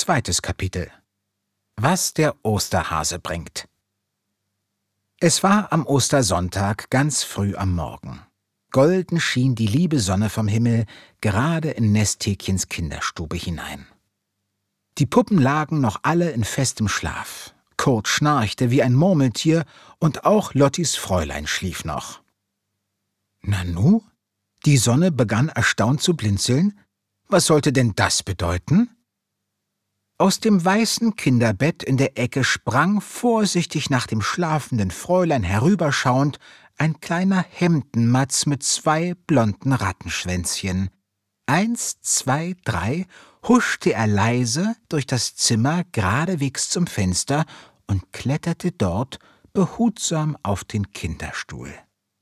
Zweites Kapitel. Was der Osterhase bringt. Es war am Ostersonntag ganz früh am Morgen. Golden schien die liebe Sonne vom Himmel gerade in Nesthäkchens Kinderstube hinein. Die Puppen lagen noch alle in festem Schlaf. Kurt schnarchte wie ein Murmeltier und auch Lottis Fräulein schlief noch. Nanu? Die Sonne begann erstaunt zu blinzeln. Was sollte denn das bedeuten? Aus dem weißen Kinderbett in der Ecke sprang, vorsichtig nach dem schlafenden Fräulein herüberschauend, ein kleiner Hemdenmatz mit 2 blonden Rattenschwänzchen. 1, 2, 3 huschte er leise durch das Zimmer geradewegs zum Fenster und kletterte dort behutsam auf den Kinderstuhl.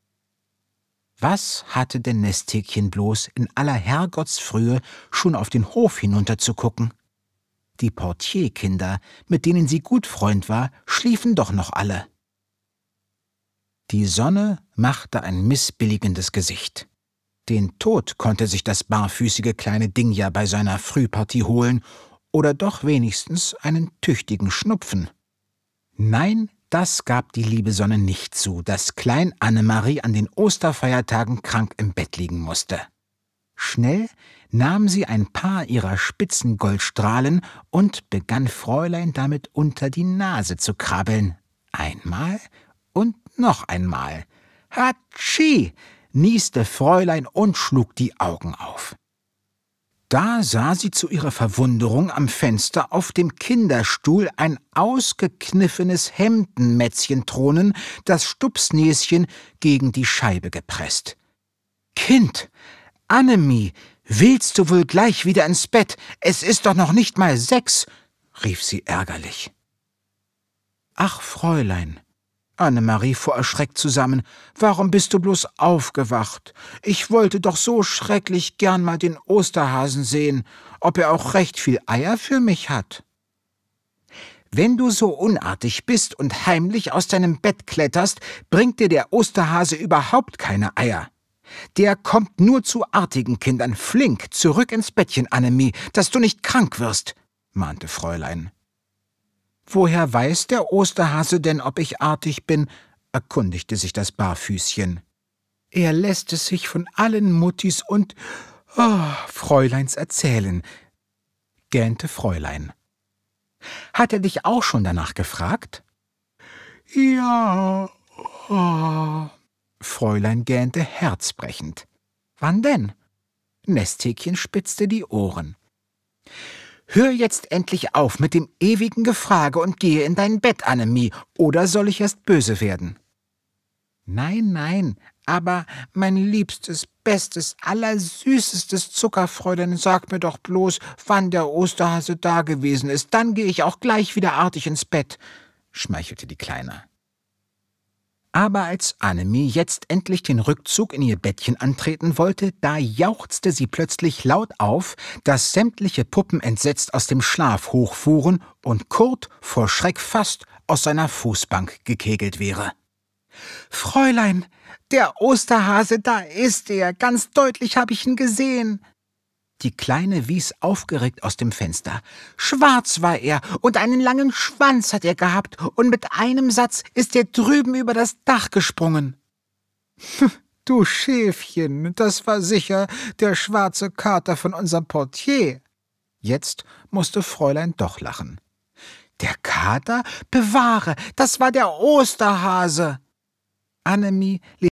Was hatte denn Nesthäkchen bloß in aller Herrgottsfrühe schon auf den Hof hinunterzugucken? Die Portierkinder, mit denen sie gut Freund war, schliefen doch noch alle. Die Sonne machte ein missbilligendes Gesicht. Den Tod konnte sich das barfüßige kleine Ding ja bei seiner Frühpartie holen oder doch wenigstens einen tüchtigen Schnupfen. Nein, das gab die liebe Sonne nicht zu, dass Klein Annemarie an den Osterfeiertagen krank im Bett liegen musste. Schnell nahm sie ein paar ihrer spitzen Goldstrahlen und begann Fräulein damit unter die Nase zu krabbeln. Einmal und noch einmal. Hatschi! Nieste Fräulein und schlug die Augen auf. Da sah sie zu ihrer Verwunderung am Fenster auf dem Kinderstuhl ein ausgekniffenes Hemdenmätzchen thronen, das Stupsnäschen gegen die Scheibe gepresst. »Kind, Annemie, willst du wohl gleich wieder ins Bett? Es ist doch noch nicht mal 6«, rief sie ärgerlich. »Ach, Fräulein«, Annemarie fuhr erschreckt zusammen, »warum bist du bloß aufgewacht? Ich wollte doch so schrecklich gern mal den Osterhasen sehen, ob er auch recht viel Eier für mich hat.« »Wenn du so unartig bist und heimlich aus deinem Bett kletterst, bringt dir der Osterhase überhaupt keine Eier. Der kommt nur zu artigen Kindern. Flink, zurück ins Bettchen, Annemie, dass du nicht krank wirst«, mahnte Fräulein. »Woher weiß der Osterhase denn, ob ich artig bin?«, erkundigte sich das Barfüßchen. »Er lässt es sich von allen Muttis und Fräuleins erzählen«, gähnte Fräulein. »Hat er dich auch schon danach gefragt?« »Ja, Fräulein gähnte herzbrechend. »Wann denn?« Nesthäkchen spitzte die Ohren. »Hör jetzt endlich auf mit dem ewigen Gefrage und gehe in dein Bett, Annemie, oder soll ich erst böse werden?« »Nein, nein, aber mein liebstes, bestes, allersüßestes Zuckerfräulein, sag mir doch bloß, wann der Osterhase da gewesen ist, dann gehe ich auch gleich wieder artig ins Bett«, schmeichelte die Kleine. Aber als Annemie jetzt endlich den Rückzug in ihr Bettchen antreten wollte, da jauchzte sie plötzlich laut auf, dass sämtliche Puppen entsetzt aus dem Schlaf hochfuhren und Kurt vor Schreck fast aus seiner Fußbank gekegelt wäre. »Fräulein, der Osterhase, da ist er, ganz deutlich habe ich ihn gesehen.« Die Kleine wies aufgeregt aus dem Fenster. »Schwarz war er und einen langen Schwanz hat er gehabt und mit einem Satz ist er drüben über das Dach gesprungen.« »Du Schäfchen, das war sicher der schwarze Kater von unserem Portier.« Jetzt musste Fräulein doch lachen. »Der Kater? Bewahre, das war der Osterhase!« Annemie